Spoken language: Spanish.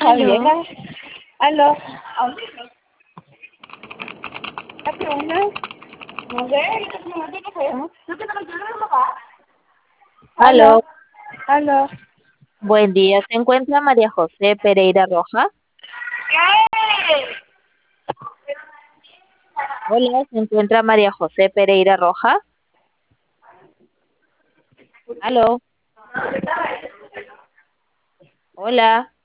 Aló, Javiera. Aló. ¿Qué pregunta? No sé, aló, Aló. Aló. buen día. ¿Se encuentra María José Pereira Rojas? Hola, ¿se encuentra María José Pereira Rojas? Aló, hola.